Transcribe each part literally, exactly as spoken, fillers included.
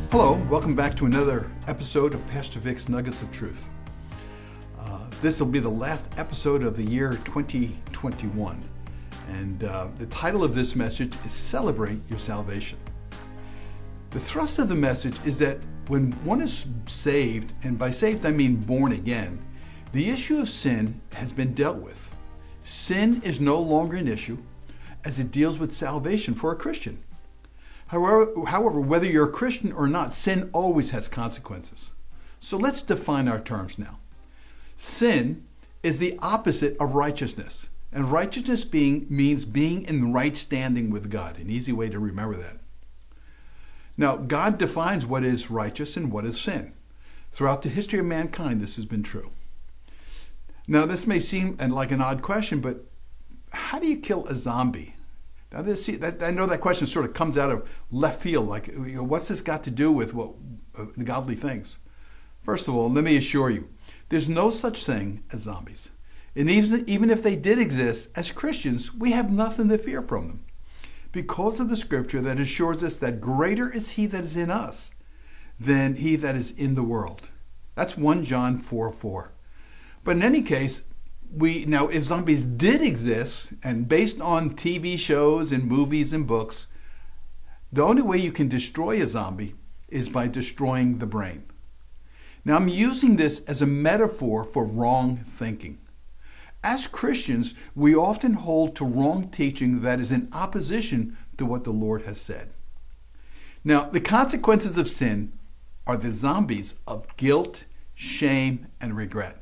Hello, welcome back to another episode of Pastor Vic's Nuggets of Truth. Uh, this will be the last episode of the year twenty twenty-one, and uh, the title of this message is Celebrate Your Salvation. The thrust of the message is that when one is saved, and by saved I mean born again, the issue of sin has been dealt with. Sin is no longer an issue as it deals with salvation for a Christian. However, however, whether you're a Christian or not, sin always has consequences. So let's define our terms now. Sin is the opposite of righteousness, and righteousness being means being in right standing with God. An easy way to remember that. Now, God defines what is righteous and what is sin. Throughout the history of mankind, this has been true. Now, this may seem like an odd question, but how do you kill a zombie? Now, this, see, that, I know that question sort of comes out of left field, like, you know, what's this got to do with what uh, the godly things? First of all, let me assure you, there's no such thing as zombies. And even, even if they did exist, as Christians, we have nothing to fear from them, because of the scripture that assures us that greater is he that is in us than he that is in the world. That's First John four four. But in any case, we now, if zombies did exist, and based on T V shows and movies and books, the only way you can destroy a zombie is by destroying the brain. Now, I'm using this as a metaphor for wrong thinking. As Christians, we often hold to wrong teaching that is in opposition to what the Lord has said. Now, the consequences of sin are the zombies of guilt, shame, and regret.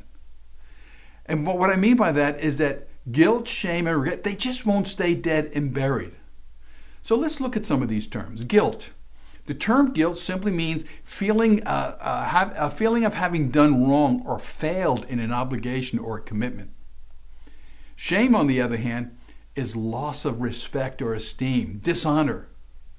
And what I mean by that is that guilt, shame, and regret, they just won't stay dead and buried. So let's look at some of these terms. Guilt. The term guilt simply means feeling uh, uh, have, a feeling of having done wrong or failed in an obligation or a commitment. Shame, on the other hand, is loss of respect or esteem, dishonor.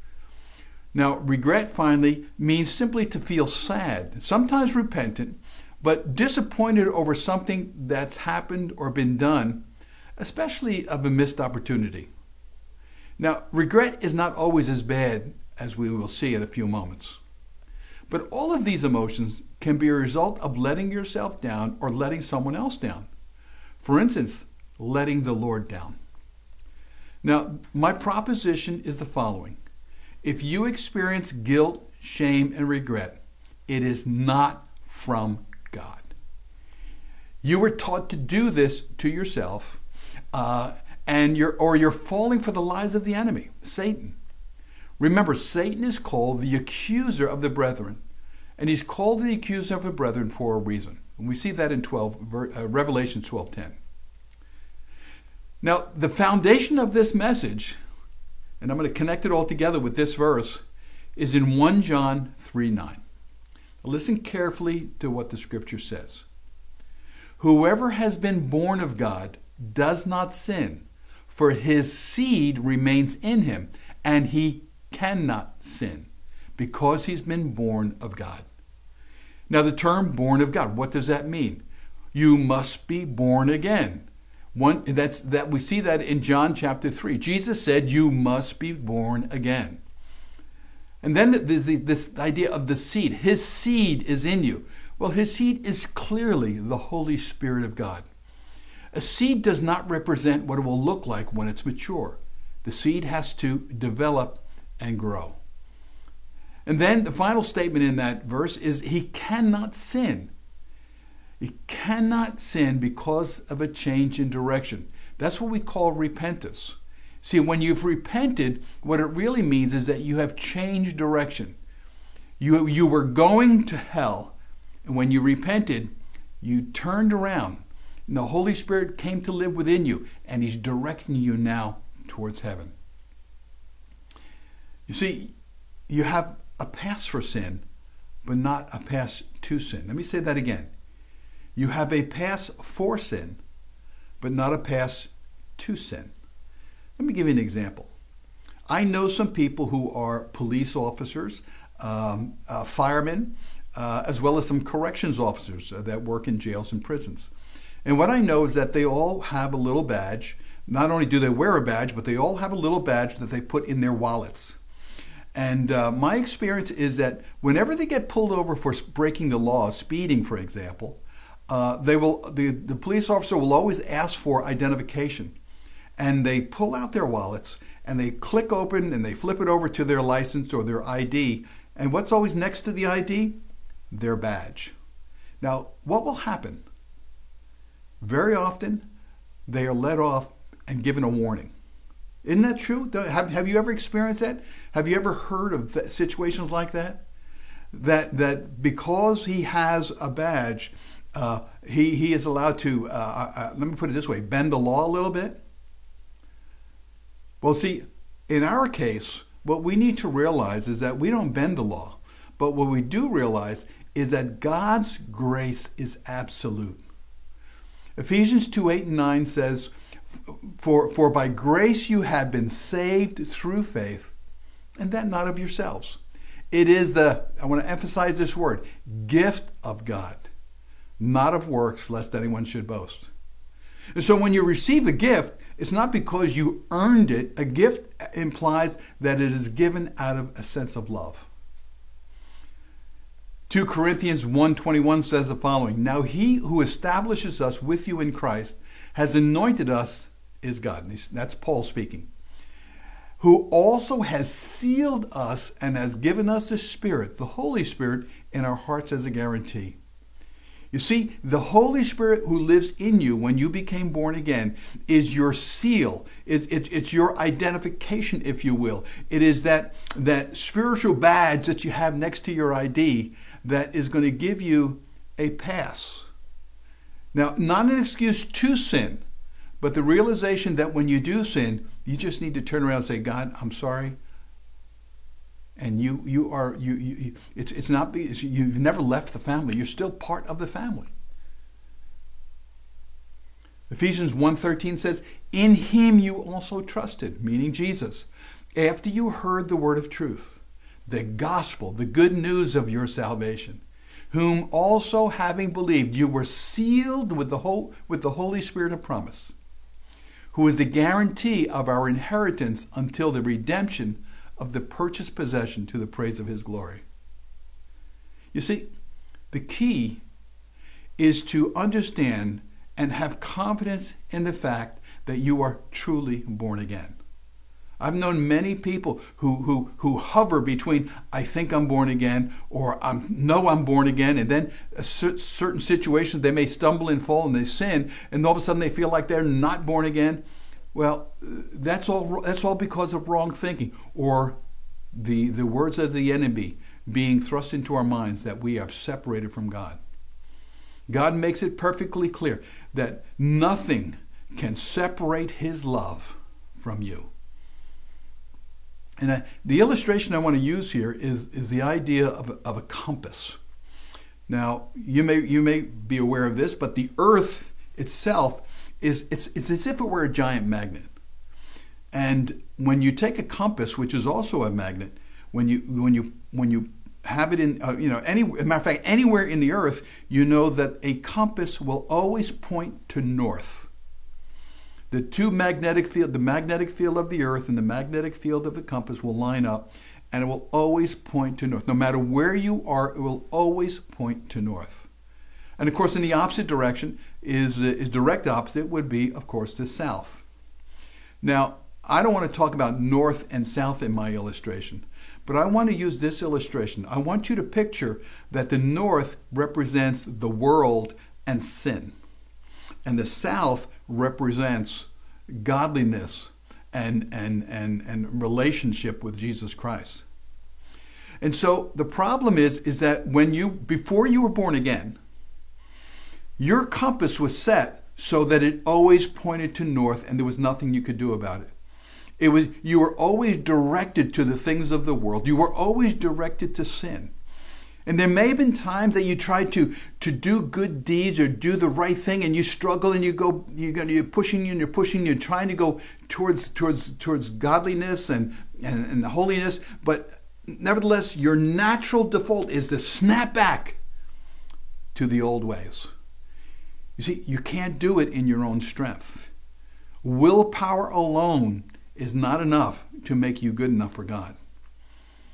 Now, regret, finally, means simply to feel sad, sometimes repentant, but disappointed over something that's happened or been done, especially of a missed opportunity. Now, regret is not always as bad as we will see in a few moments. But all of these emotions can be a result of letting yourself down or letting someone else down. For instance, letting the Lord down. Now, my proposition is the following. If you experience guilt, shame, and regret, it is not from God. You were taught to do this to yourself, uh, and you're or you're falling for the lies of the enemy, Satan. Remember, Satan is called the accuser of the brethren, and he's called the accuser of the brethren for a reason. And we see that in twelve, uh, Revelation twelve ten. Now, the foundation of this message, and I'm going to connect it all together with this verse, is in First John three nine. Listen carefully to what the scripture says. Whoever has been born of God does not sin, for his seed remains in him, and he cannot sin, because he's been born of God. Now, the term born of God, what does that mean? You must be born again. One, that's, that we see that in John chapter three. Jesus said, you must be born again. And then there's this idea of the seed. His seed is in you. Well, his seed is clearly the Holy Spirit of God. A seed does not represent what it will look like when it's mature. The seed has to develop and grow. And then the final statement in that verse is he cannot sin. He cannot sin because of a change in direction. That's what we call repentance. See, when you've repented, what it really means is that you have changed direction. You, you were going to hell, and when you repented, you turned around. And the Holy Spirit came to live within you, and he's directing you now towards heaven. You see, you have a pass for sin, but not a pass to sin. Let me say that again. You have a pass for sin, but not a pass to sin. Let me give you an example. I know some people who are police officers, um, uh, firemen, uh, as well as some corrections officers uh, that work in jails and prisons. And what I know is that they all have a little badge. Not only do they wear a badge, but they all have a little badge that they put in their wallets. And uh, my experience is that whenever they get pulled over for breaking the law, speeding, for example, uh, they will the, the police officer will always ask for identification. And they pull out their wallets and they click open and they flip it over to their license or their I D. And what's always next to the I D? Their badge. Now, what will happen? Very often, they are let off and given a warning. Isn't that true? Have, have you ever experienced that? Have you ever heard of th- situations like that? That that because he has a badge, uh, he, he is allowed to, uh, uh, let me put it this way, bend the law a little bit? Well, see, in our case, what we need to realize is that we don't bend the law. But what we do realize is that God's grace is absolute. Ephesians two, eight, and nine says, For, for by grace you have been saved through faith, and that not of yourselves. It is the, I want to emphasize this word, gift of God, not of works, lest anyone should boast. And so when you receive a gift, it's not because you earned it. A gift implies that it is given out of a sense of love. Second Corinthians one twenty-one says the following, Now he who establishes us with you in Christ has anointed us, is God. And that's Paul speaking. Who also has sealed us and has given us the Spirit, the Holy Spirit, in our hearts as a guarantee. You see, the Holy Spirit who lives in you when you became born again is your seal. It, it, it's your identification, if you will. It is that, that spiritual badge that you have next to your I D that is going to give you a pass. Now, not an excuse to sin, but the realization that when you do sin, you just need to turn around and say, God, I'm sorry. And you you are you, you it's it's not it's, you've never left the family. You're still part of the family. Ephesians one thirteen says, In him you also trusted, meaning Jesus, after you heard the word of truth, the gospel, the good news of your salvation, whom also having believed you were sealed with the whole with the Holy Spirit of promise, who is the guarantee of our inheritance until the redemption of the purchased possession to the praise of his glory. You see, the key is to understand and have confidence in the fact that you are truly born again. I've known many people who who who hover between I think I'm born again or I know I'm born again, and then a certain situations they may stumble and fall and they sin, and all of a sudden they feel like they're not born again. Well, that's all that's all because of wrong thinking or the the words of the enemy being thrust into our minds that we are separated from God. God makes it perfectly clear that nothing can separate his love from you. And uh, the illustration I want to use here is, is the idea of a, of a compass. Now, you may you may be aware of this, but the earth itself is it's it's as if it were a giant magnet. And when you take a compass, which is also a magnet, when you when you when you have it in uh, you know any as a matter of fact anywhere in the earth, you know that a compass will always point to north. The two magnetic field, the magnetic field of the earth and the magnetic field of the compass will line up, and it will always point to north. No matter where you are, it will always point to north. And of course, in the opposite direction is is direct opposite would be, of course, to south. Now, I don't want to talk about north and south in my illustration, but I want to use this illustration. I want you to picture that the north represents the world and sin, and the south represents godliness and, and, and, and relationship with Jesus Christ. And so the problem is, is that when you, before you were born again, your compass was set so that it always pointed to north and there was nothing you could do about it. It was, you were always directed to the things of the world. You were always directed to sin. And there may have been times that you tried to, to do good deeds or do the right thing, and you struggle and you go, you're, you're pushing and you're pushing, you're trying to go towards towards towards godliness and, and, and holiness, but nevertheless, your natural default is to snap back to the old ways. You see, you can't do it in your own strength. Willpower alone is not enough to make you good enough for God.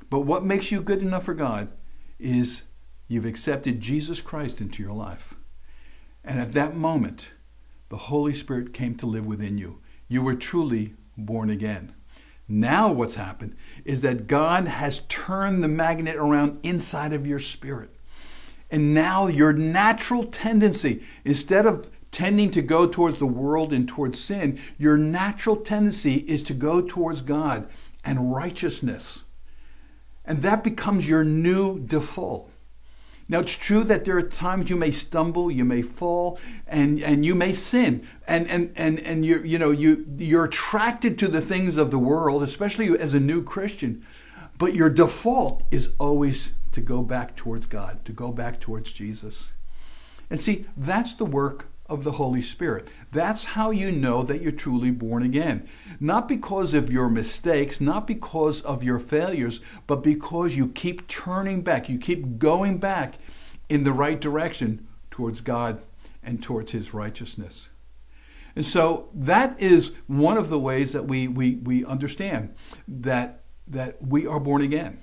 But what makes you good enough for God is you've accepted Jesus Christ into your life. And at that moment, the Holy Spirit came to live within you. You were truly born again. Now what's happened is that God has turned the magnet around inside of your spirit. And now your natural tendency, instead of tending to go towards the world and towards sin, your natural tendency is to go towards God and righteousness. And that becomes your new default. Now, it's true that there are times you may stumble, you may fall, and, and you may sin. And, and, and, and you're, you know, you, you're attracted to the things of the world, especially as a new Christian. But your default is always to go back towards God, to go back towards Jesus. And see, that's the work of the Holy Spirit. That's how you know that you're truly born again. Not because of your mistakes, not because of your failures, but because you keep turning back, you keep going back in the right direction towards God and towards His righteousness. And so that is one of the ways that we we, we understand that, that we are born again.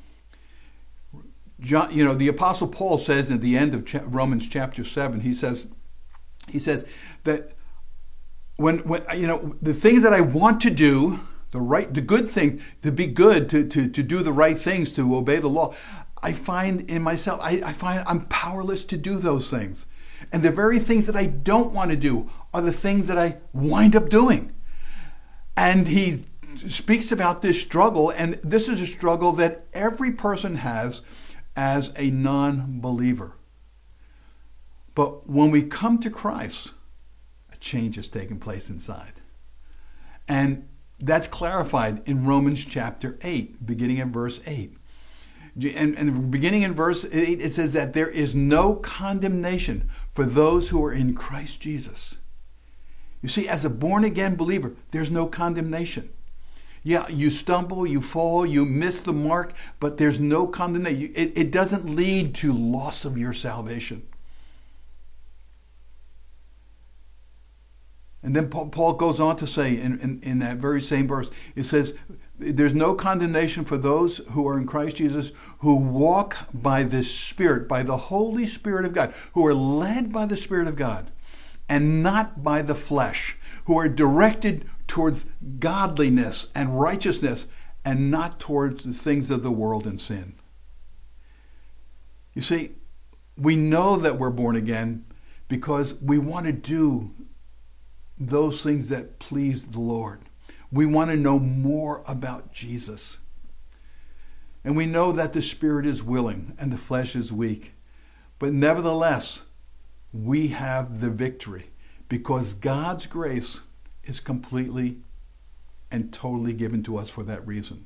John, you know, the Apostle Paul says at the end of cha- Romans chapter seven, he says, He says that when, when, you know, the things that I want to do, the right, the good thing, to be good, to, to, to do the right things, to obey the law, I find in myself, I, I find I'm powerless to do those things. And the very things that I don't want to do are the things that I wind up doing. And he speaks about this struggle, and this is a struggle that every person has as a non-believer. But when we come to Christ, a change has taken place inside. And that's clarified in Romans chapter eight, beginning in verse eight. And, and beginning in verse eight, it says that there is no condemnation for those who are in Christ Jesus. You see, as a born-again believer, there's no condemnation. Yeah, you stumble, you fall, you miss the mark, but there's no condemnation. It, it doesn't lead to loss of your salvation. And then Paul goes on to say in, in, in that very same verse, it says, there's no condemnation for those who are in Christ Jesus, who walk by the Spirit, by the Holy Spirit of God, who are led by the Spirit of God, and not by the flesh, who are directed towards godliness and righteousness, and not towards the things of the world and sin. You see, we know that we're born again because we want to do those things that please the Lord. We want to know more about Jesus. And we know that the spirit is willing and the flesh is weak. But nevertheless, we have the victory because God's grace is completely and totally given to us for that reason.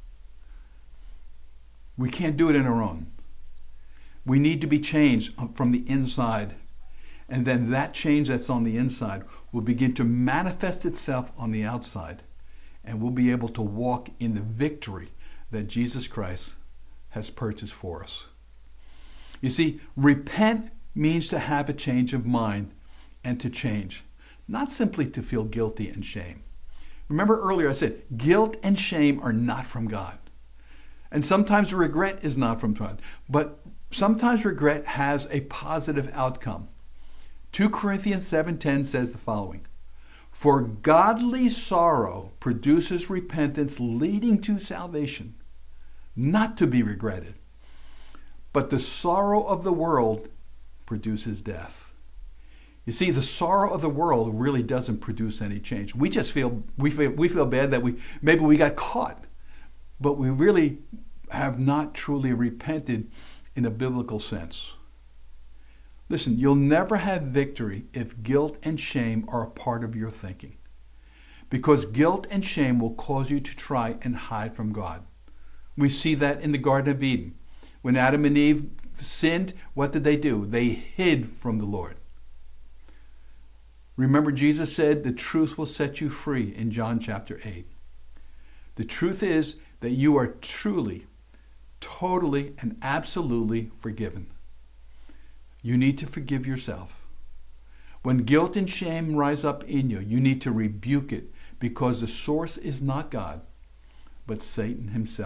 We can't do it on our own. We need to be changed from the inside. And then that change that's on the inside will begin to manifest itself on the outside. And we'll be able to walk in the victory that Jesus Christ has purchased for us. You see, repent means to have a change of mind and to change, not simply to feel guilty and shame. Remember earlier I said, guilt and shame are not from God. And sometimes regret is not from God. But sometimes regret has a positive outcome. Second Corinthians seven ten says the following, for godly sorrow produces repentance leading to salvation, not to be regretted. But the sorrow of the world produces death. You see, the sorrow of the world really doesn't produce any change. We just feel we feel we feel bad that we maybe we got caught, but we really have not truly repented in a biblical sense. Listen, you'll never have victory if guilt and shame are a part of your thinking. Because guilt and shame will cause you to try and hide from God. We see that in the Garden of Eden. When Adam and Eve sinned, what did they do? They hid from the Lord. Remember, Jesus said, the truth will set you free in John chapter eight. The truth is that you are truly, totally, and absolutely forgiven. You need to forgive yourself. When guilt and shame rise up in you, you need to rebuke it because the source is not God, but Satan himself,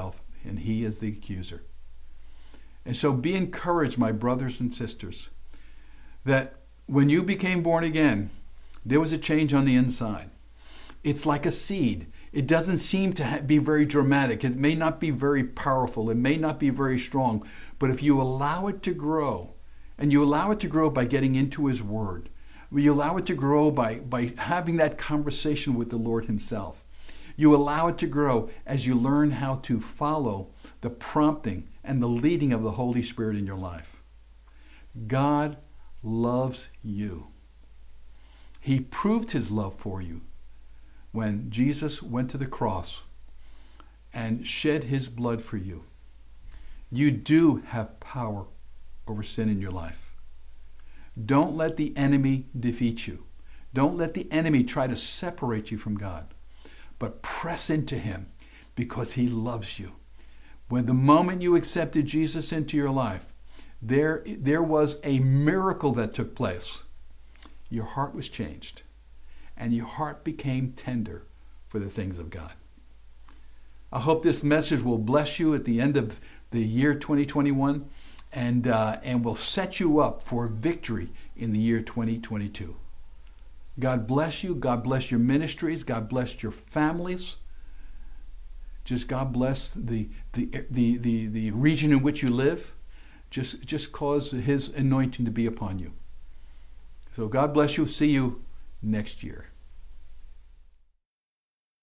and he is the accuser. And so be encouraged, my brothers and sisters, that when you became born again, there was a change on the inside. It's like a seed. It doesn't seem to be very dramatic. It may not be very powerful. It may not be very strong. But if you allow it to grow, and you allow it to grow by getting into his word, you allow it to grow by, by having that conversation with the Lord himself. You allow it to grow as you learn how to follow the prompting and the leading of the Holy Spirit in your life. God loves you. He proved his love for you when Jesus went to the cross and shed his blood for you. You do have power over sin in your life. Don't let the enemy defeat you. Don't let the enemy try to separate you from God, but press into him because he loves you. When the moment you accepted Jesus into your life, there, there was a miracle that took place. Your heart was changed, and your heart became tender for the things of God. I hope this message will bless you at the end of the year twenty twenty-one and, uh, and will set you up for victory in the year twenty twenty-two. God bless you. God bless your ministries. God bless your families. Just God bless the, the, the, the, the region in which you live. Just, just cause his anointing to be upon you. So God bless you. See you next year.